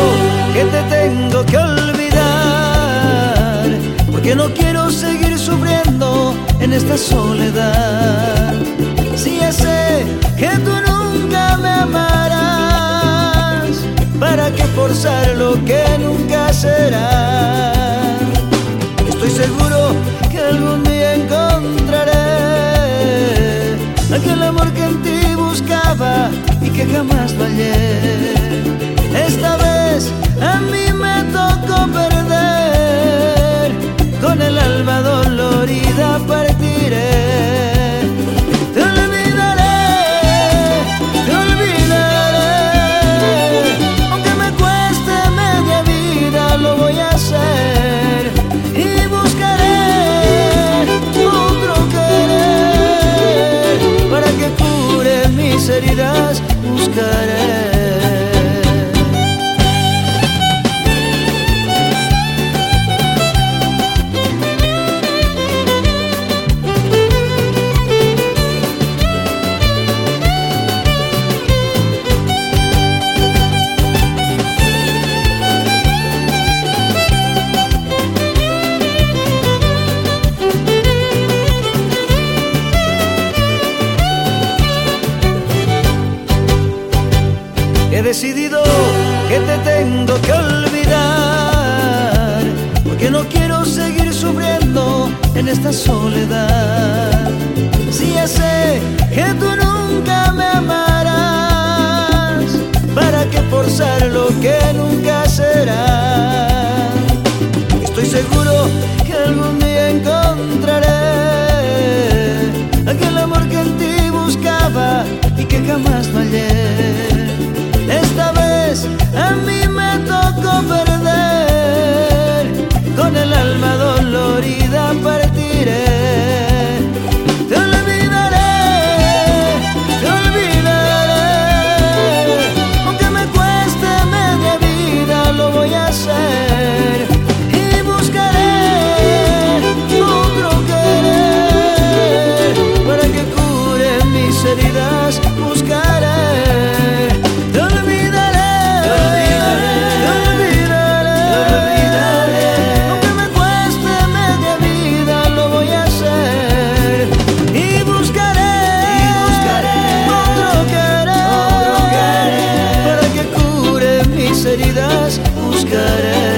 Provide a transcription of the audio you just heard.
que te tengo que olvidar, porque no quiero seguir sufriendo en esta soledad. Si ya sé que tú nunca me amarás, ¿para qué forzar lo que nunca será? Estoy seguro que algún día encontraré aquel amor que en ti buscaba y que jamás fallé. Esta vez a mí me tocó perder, con el alma dolorida partiré. Te olvidaré, aunque me cueste media vida, lo voy a hacer y buscaré otro querer para que cure mis heridas. Buscaré. He decidido que te tengo que olvidar, porque no quiero seguir sufriendo en esta soledad. Si ya sé que tú nunca me amarás, ¿para qué forzar lo que nunca será? Estoy seguro que algún día encontraré aquel amor que en ti buscaba y que jamás fallé. Esta vez a mí me tocó perder, con el alma dolorida partiré. Te olvidaré, aunque me cueste media vida, lo voy a hacer y buscaré otro querer para que cure mis heridas. Buscaré. Heridas buscaré.